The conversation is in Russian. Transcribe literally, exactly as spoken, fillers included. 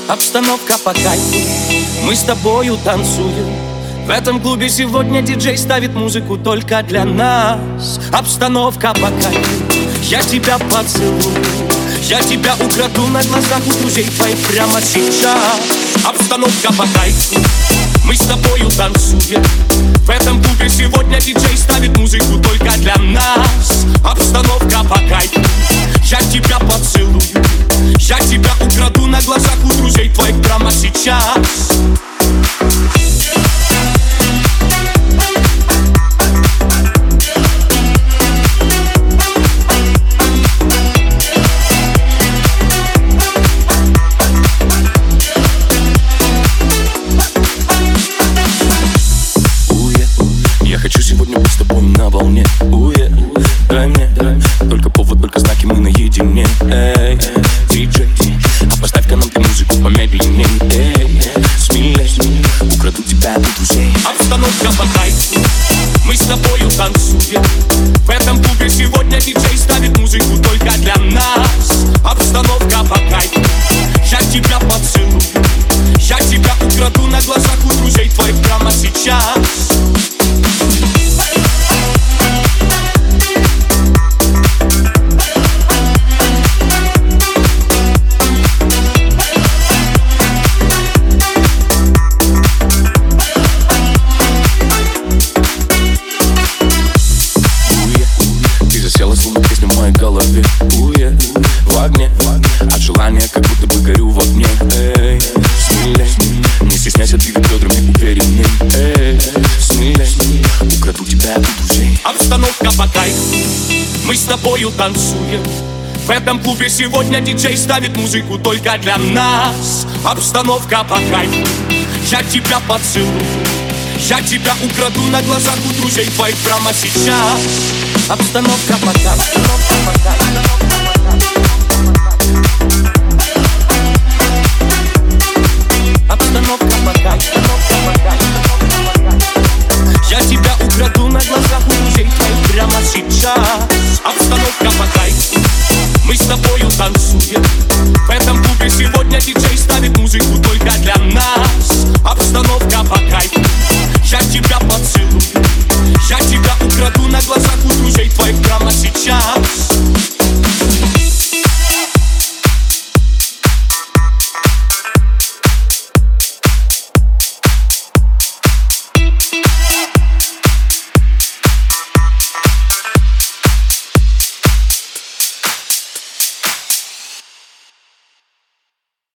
Обстановка по кайфу, мы с тобою танцуем. В этом клубе сегодня диджей ставит музыку только для нас. Обстановка по кайфу, я тебя поцелую, я тебя украду на глазах у друзей твоих прямо сейчас. Обстановка по кайфу, мы с тобою танцуем. В этом клубе сегодня диджей ставит музыку только для нас. Обстановка по кайфу, я тебя поцелую, я тебя украду на глазах у друзей твоих прямо сейчас. Хочу сегодня быть с тобой на волне. Уе, дай мне только повод, только знаки, мы наедине. Эй, диджей, а поставь-ка нам ты музыку помедленней. Эй, смелей, украду тебя у друзей. Обстановка по кайфу, мы с тобою танцуем. В этом клубе сегодня диджей ставит музыку только для нас. Обстановка по кайфу, я тебя поцелую, я тебя украду на глазах у друзей твоих прямо сейчас. Голове, уе, в огне, от желания как будто бы горю в огне. Эй, смелей, не стесняйся двигать бедрами уверенней. Эй, смелей, украду тебя у друзей. Обстановка по кайфу, мы с тобою танцуем. В этом клубе сегодня диджей ставит музыку только для нас. Обстановка по кайфу, я тебя поцелую, я тебя украду на глазах у друзей твоих прямо сейчас. Обстановка по кайфу.